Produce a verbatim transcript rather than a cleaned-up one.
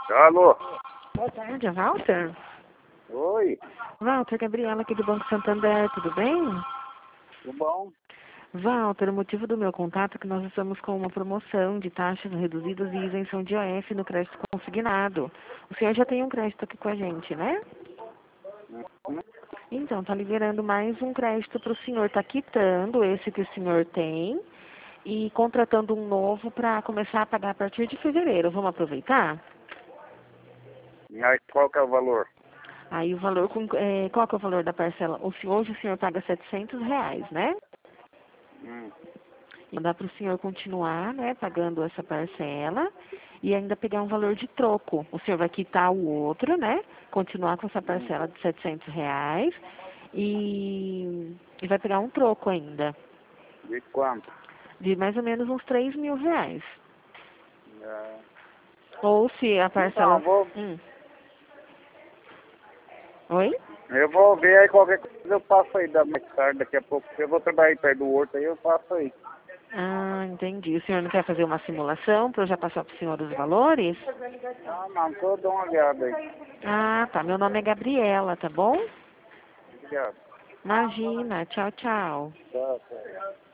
Alô? Boa tarde, é Walter? Oi, Walter, Gabriela aqui do Banco Santander, tudo bem? tudo bom? Walter, o motivo do meu contato é que nós estamos com uma promoção de taxas reduzidas e isenção de I O F no crédito consignado. O senhor já tem um crédito aqui com a gente, né? Uhum. Então, tá liberando mais um crédito para o senhor, tá quitando esse que o senhor tem e contratando um novo para começar a pagar a partir de fevereiro. Vamos aproveitar? E aí, qual que é o valor? Aí o valor, com, é, qual que é o valor da parcela? O senhor, hoje o senhor paga setecentos reais, né? Hum. E dá para o senhor continuar, né, pagando essa parcela e ainda pegar um valor de troco. O senhor vai quitar o outro, né? Continuar com essa Hum. parcela de setecentos reais e, e vai pegar um troco ainda, De quanto? de mais ou menos uns três mil reais. É. Ou se a Então, eu parcela... vou, Hum. Oi? eu vou ver aí qualquer coisa, eu passo aí da mais tarde, daqui a pouco. Eu vou trabalhar aí perto do horto aí, eu passo aí. Ah, entendi. O senhor não quer fazer uma simulação para eu já passar para o senhor os valores? Ah, não, tô dando uma olhada aí. Ah, tá. Meu nome é Gabriela, tá bom? Obrigado. Imagina. Tchau, tchau. Tá, tá.